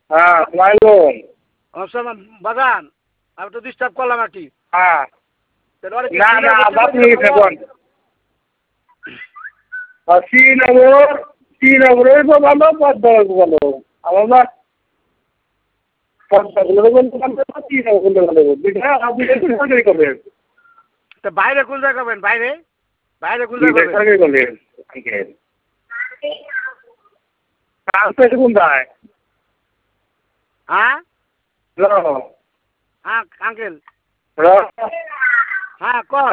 হ্যাঁ মাইলুম। আমার বাগান আমি তো ডিস্টার্ব করলাম আর কি। হ্যাঁ তাহলে না না আপনি দেখুন শ্রীনগরের তো ভালো পদ্মার ভালো আমরা পদ্মাগুলোর বলতে পারবো না শ্রীনগর ভালো দুইটা আপনি সরকারি করবেন তা বাইরে কোন জায়গা করবেন বাইরে বাইরে কোন জায়গা করবেন সরকারি করবেন কোন যায় হ্যাঁ হ্যালো হ্যাঁ আঙ্কেল হ্যালো হ্যাঁ কর